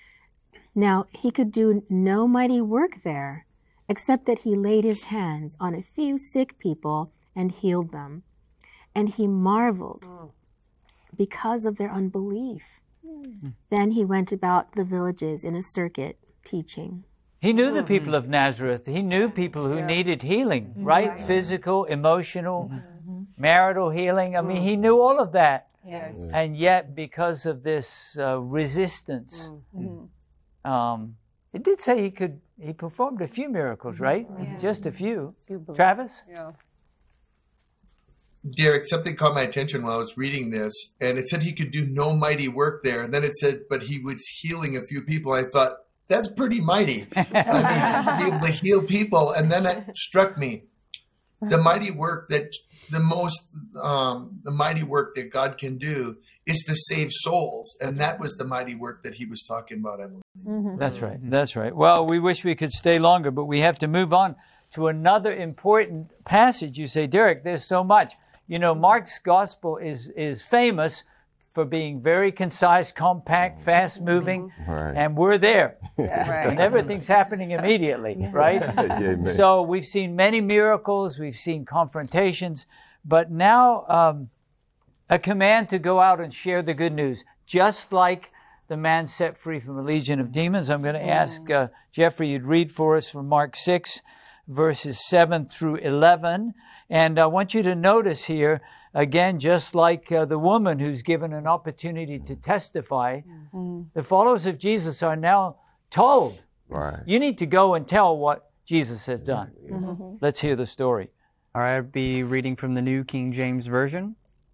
Now he could do no mighty work there, except that he laid his hands on a few sick people and healed them. And he marveled because of their unbelief. Mm. Then he went about the villages in a circuit, teaching." He knew the people of Nazareth. He knew people who yeah. needed healing, right? right? Physical, emotional. Mm-hmm. marital healing. I mean, he knew all of that. Yes. And yet, because of this uh, resistance, Mm-hmm. um, it did say he could. He performed a few miracles, right? Yeah. Just a few. You believe. Travis? Yeah. Derek, something caught my attention while I was reading this, and it said he could do no mighty work there. And then it said, but he was healing a few people. I thought, that's pretty mighty. I mean, be able to heal people. And then it struck me, the mighty work that, the most, um, the mighty work that God can do is to save souls. And that was the mighty work that he was talking about, I believe. Mm-hmm. That's right. That's right. Well, we wish we could stay longer, but we have to move on to another important passage. You say, Derek, there's so much. You know, Mark's gospel is is famous for being very concise, compact, fast-moving, Right. and we're there. Right. And everything's happening immediately, right? Amen. So we've seen many miracles, we've seen confrontations, but now um, a command to go out and share the good news, just like the man set free from a legion of demons. I'm going to ask uh, Jeffrey, you'd read for us from Mark six, verses seven through eleven. And I want you to notice here, again, just like uh, the woman who's given an opportunity to testify, Mm-hmm. the followers of Jesus are now told, Right. you need to go and tell what Jesus has done. Mm-hmm. Let's hear the story. All right, I'll be reading from the New King James Version.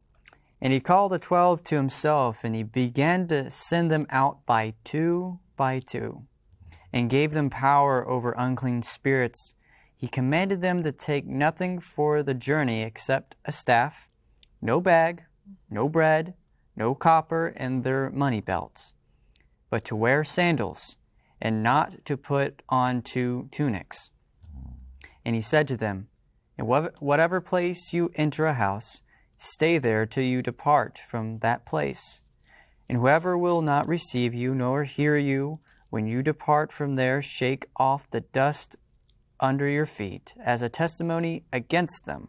And he called the twelve to himself, and he began to send them out by two by two, and gave them power over unclean spirits. He commanded them to take nothing for the journey except a staff, no bag, no bread, no copper in their money belts, but to wear sandals, and not to put on two tunics. And he said to them, in whatever place you enter a house, stay there till you depart from that place. And whoever will not receive you nor hear you, when you depart from there, shake off the dust under your feet as a testimony against them.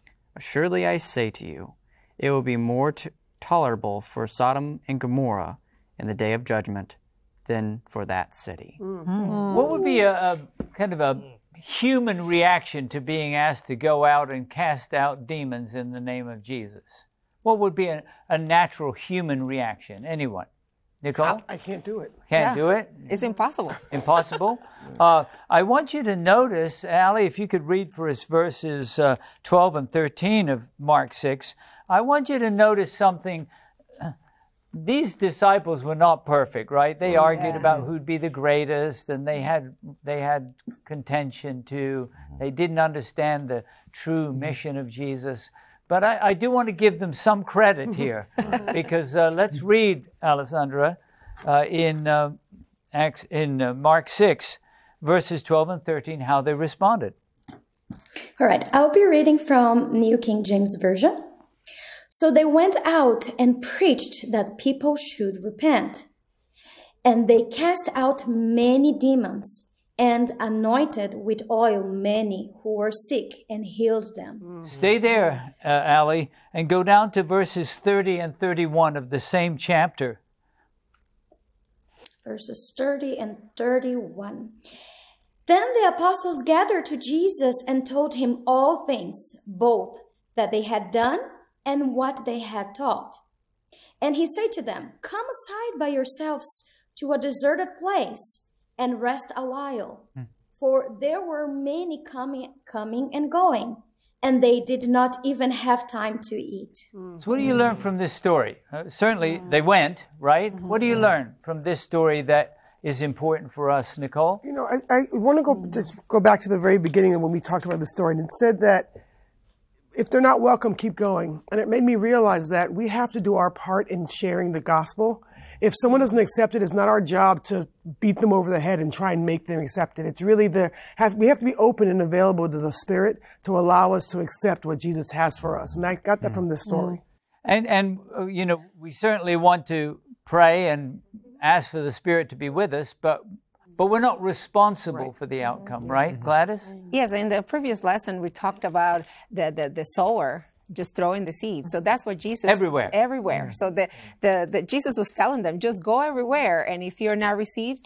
Surely I say to you, it will be more t- tolerable for Sodom and Gomorrah in the day of judgment than for that city. What would be a, a kind of a human reaction to being asked to go out and cast out demons in the name of Jesus? What would be a, a natural human reaction? Anyone? Nicole? I can't do it. Can't Yeah. do it? It's impossible. Impossible? uh, I want you to notice, Allie, if you could read for us verses uh, twelve and thirteen of Mark six, I want you to notice something. These disciples were not perfect, right? They argued about who'd be the greatest, and they had they had contention too. They didn't understand the true mission of Jesus. But I, I do want to give them some credit here, because uh, let's read, Alessandra, uh, in uh, Acts, in uh, Mark six, verses twelve and thirteen, how they responded. All right, I'll be reading from New King James Version. So they went out and preached that people should repent. And they cast out many demons and anointed with oil many who were sick and healed them. Stay there, uh, Allie, and go down to verses thirty and thirty-one of the same chapter. Verses thirty and thirty-one. Then the apostles gathered to Jesus and told him all things, both that they had done and what they had taught. And he said to them, come aside by yourselves to a deserted place and rest a while. Hmm. For there were many coming, coming and going, and they did not even have time to eat. So what do you learn from this story? Uh, certainly they went, right? Mm-hmm. What do you learn from this story that is important for us, Nicole? You know, I, I want to go just go back to the very beginning of when we talked about the story, and it said that if they're not welcome, keep going. And it made me realize that we have to do our part in sharing the gospel. If someone doesn't accept it, it's not our job to beat them over the head and try and make them accept it. It's really the, have, we have to be open and available to the Spirit to allow us to accept what Jesus has for us. And I got that mm. from this story. And, and uh, you know, we certainly want to pray and ask for the Spirit to be with us, but But we're not responsible right. for the outcome, right, mm-hmm. Gladys? Yes, in the previous lesson, we talked about the, the, the sower just throwing the seed. So that's what Jesus... Everywhere. Everywhere. Mm-hmm. So the, the, the Jesus was telling them, just go everywhere, and if you're not received, just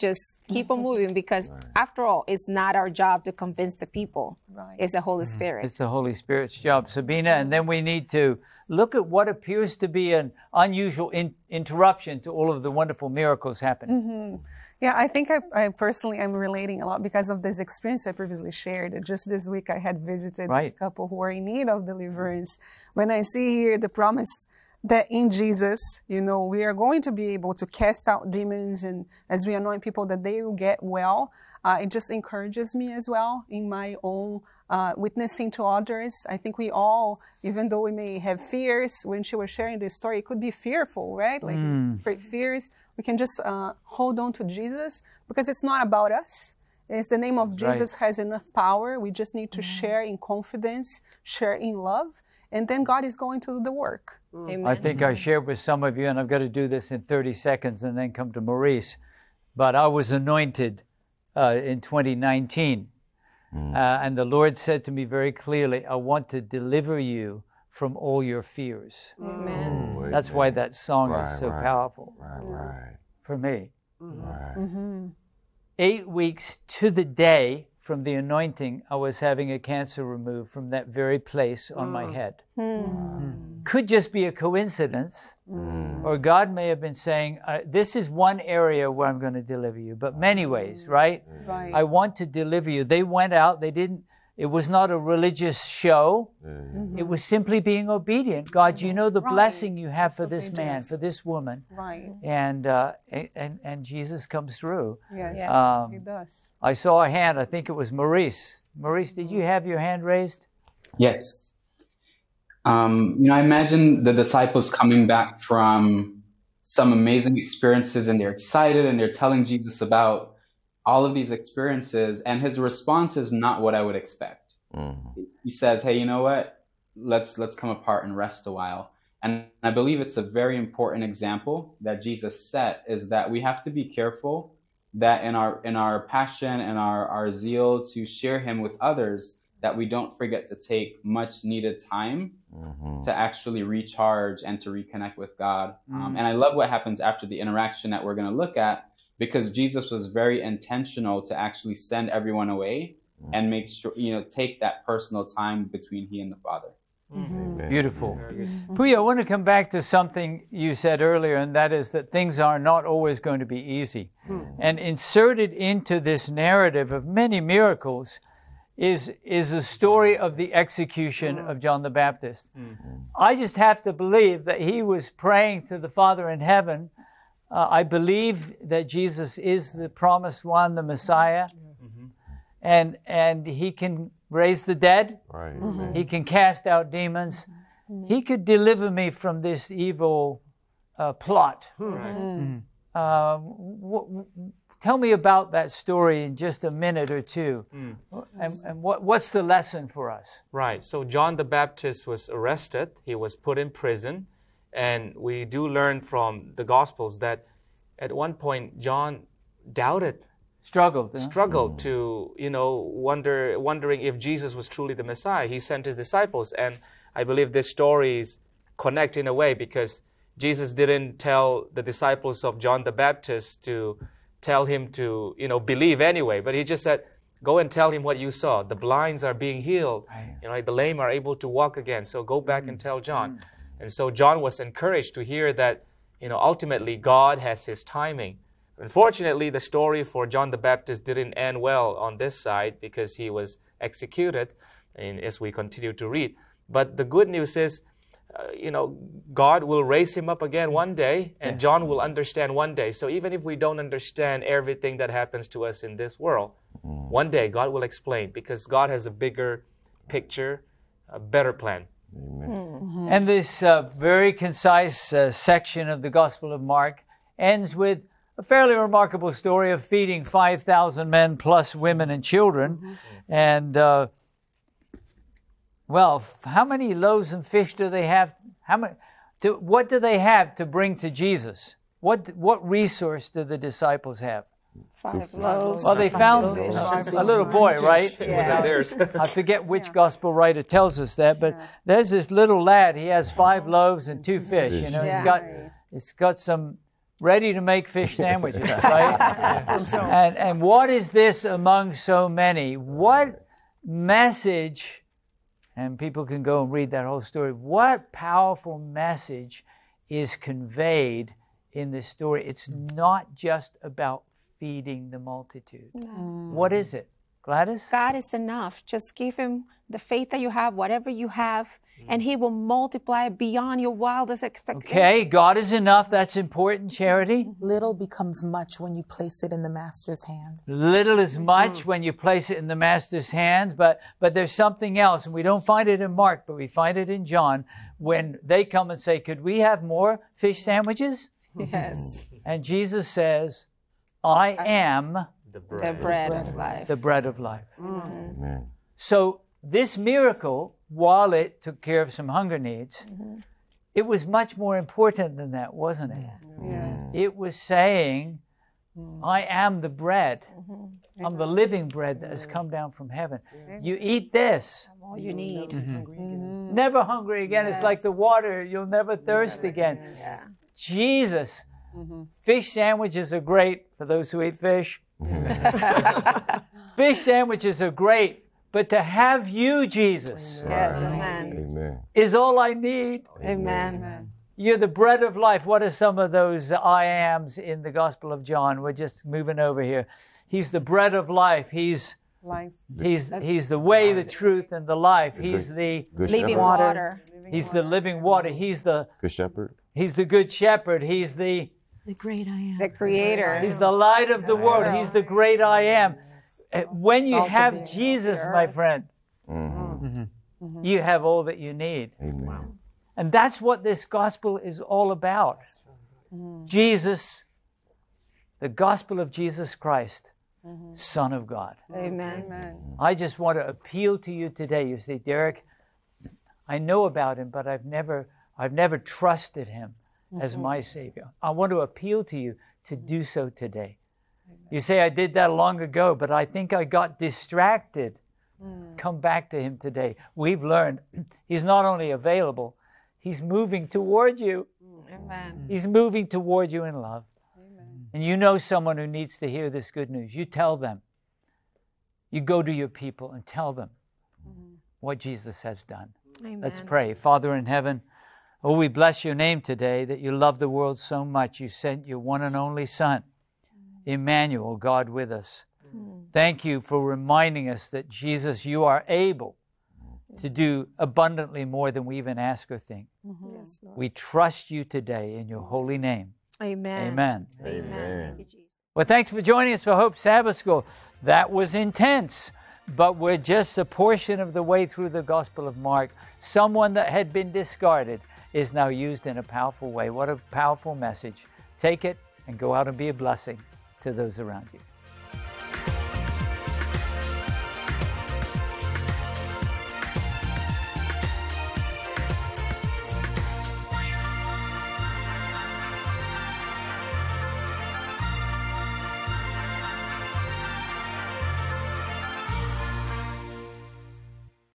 Keep on moving, because after all, it's not our job to convince the people. Right. It's the Holy Spirit. It's the Holy Spirit's job, Sabina. And then we need to look at what appears to be an unusual in- interruption to all of the wonderful miracles happening. Mm-hmm. Yeah, I think I, I personally am relating a lot because of this experience I previously shared. Just this week, I had visited Right. this couple who are in need of deliverance. When I see here the promise that in Jesus, you know, we are going to be able to cast out demons, and as we anoint people, that they will get well. Uh, it just encourages me as well in my own uh, witnessing to others. I think we all, even though we may have fears, when she was sharing this story, it could be fearful, right? Like Mm. great fears. We can just uh, hold on to Jesus, because it's not about us. It's the name of Right. Jesus has enough power. We just need to share in confidence, share in love, and then God is going to do the work. Amen. I think I shared with some of you, and I've got to do this in thirty seconds and then come to Maurice. But I was anointed uh, in twenty nineteen. Uh, and the Lord said to me very clearly, I want to deliver you from all your fears. Amen. Oh, That's why that song Right, is so right. powerful Right, right, for me. right. Mm-hmm. Eight weeks to the day from the anointing, I was having a cancer removed from that very place on my head. Could just be a coincidence, or God may have been saying, uh, this is one area where I'm going to deliver you, but many ways, right? Right. I want to deliver you. They went out, they didn't, it was not a religious show. It was simply being obedient. God, you know the Right. blessing you have for That's this man, obedience. for this woman. Right. And, uh, and, and Jesus comes through. Yes, Yes. Um, he does. I saw a hand, I think it was Maurice. Maurice, did you have your hand raised? Yes. Um, you know, I imagine the disciples coming back from some amazing experiences, and they're excited and they're telling Jesus about all of these experiences, and his response is not what I would expect. Mm-hmm. He says, "Hey, you know what? Let's let's come apart and rest a while." And I believe it's a very important example that Jesus set, is that we have to be careful that in our in our passion and our, our zeal to share him with others, that we don't forget to take much needed time Mm-hmm. to actually recharge and to reconnect with God. Um, and I love what happens after the interaction that we're going to look at, because Jesus was very intentional to actually send everyone away and make sure, you know, take that personal time between he and the Father. Amen. Beautiful. Amen. Puya, I want to come back to something you said earlier, and that is that things are not always going to be easy. And inserted into this narrative of many miracles is, is a story of the execution of John the Baptist. I just have to believe that he was praying to the Father in heaven. Uh, I believe that Jesus is the promised one, the Messiah, and, and he can raise the dead. Right. He can cast out demons. He could deliver me from this evil uh, plot. Right. Uh, w- w- tell me about that story in just a minute or two. Mm. And, and what, what's the lesson for us? Right. So John the Baptist was arrested. He was put in prison. And we do learn from the Gospels that at one point John doubted, Struggled. huh? struggled to, you know, wonder, wondering if Jesus was truly the Messiah. He sent his disciples. And I believe these stories connect in a way, because Jesus didn't tell the disciples of John the Baptist to tell him to, you know, believe anyway. But he just said, go and tell him what you saw. The blinds are being healed. Right. You know, the lame are able to walk again. So go back and tell John. And so John was encouraged to hear that, you know, ultimately God has his timing. Unfortunately, the story for John the Baptist didn't end well on this side, because he was executed, and as we continue to read. But the good news is, uh, you know, God will raise him up again one day, and John will understand one day. So even if we don't understand everything that happens to us in this world, one day God will explain, because God has a bigger picture, a better plan. Amen. And this uh, very concise uh, section of the Gospel of Mark ends with a fairly remarkable story of feeding five thousand men plus women and children. And, uh, well, f- how many loaves and fish do they have? How many? To, what do they have to bring to Jesus? What what resource do the disciples have? Five loaves. Well, they found Five a little boy, right? It wasn't theirs. I forget which gospel writer tells us that, but there's this little lad. He has five loaves and two fish. You know, Yeah. he's got it's got some ready to make fish sandwiches, right? and, and what is this among so many? What message, and people can go and read that whole story, what powerful message is conveyed in this story? It's not just about feeding the multitude. No. What is it? Gladys? God is enough. Just give him the faith that you have, whatever you have, and he will multiply beyond your wildest expectations. Okay, God is enough. That's important, Charity. Little becomes much when you place it in the master's hand. Little is much when you place it in the master's hands, but but there's something else, and we don't find it in Mark, but we find it in John, when they come and say, could we have more fish sandwiches? Yes. And Jesus says, I am The bread. The bread of life. the bread of life. Mm-hmm. Amen. So this miracle, while it took care of some hunger needs, Mm-hmm. it was much more important than that, wasn't it? Yes. It was saying, I am the bread. Mm-hmm. I'm the living bread that has come down from heaven. You eat this. All you need. Mm-hmm. Never hungry again. It's like the water. You'll never thirst again. Yeah. Jesus. Fish sandwiches are great for those who eat fish. Fish sandwiches are great. But to have you, Jesus, Yes, amen. Amen. is all I need. Amen. You're the bread of life. What are some of those I ams in the Gospel of John? We're just moving over here. He's the bread of life. He's Life. he's he's the way, the truth, and the life. He's the Good Living shepherd. water. he's the living water. He's the Good shepherd. he's the good shepherd. He's the The great I am. The creator. he's the light of the world. He's the great I am. Uh, When you Salt of have the earth. Jesus, my friend, Mhm. you have all that you need. Amen. And that's what this gospel is all about. Jesus, the gospel of Jesus Christ, Son of God. Amen. I just want to appeal to you today. You say, Derek, I know about him, but I've never I've never trusted him as my Savior. I want to appeal to you to do so today. You say, I did that long ago, but I think I got distracted. Come back to him today. We've learned he's not only available, he's moving toward you. Amen. He's moving toward you in love. And you know someone who needs to hear this good news. You tell them. You go to your people and tell them what Jesus has done. Amen. Let's pray. Father in heaven, oh, we bless your name today that you love the world so much. You sent your one and only Son, Emmanuel, God with us. Thank you for reminding us that, Jesus, you are able to do abundantly more than we even ask or think. Yes, Lord. We trust you today in your holy name. Amen. Amen. Amen. Thank you, Jesus. Well, thanks for joining us for Hope Sabbath School. That was intense, but we're just a portion of the way through the Gospel of Mark. Someone that had been discarded is now used in a powerful way. What a powerful message. Take it and go out and be a blessing to those around you.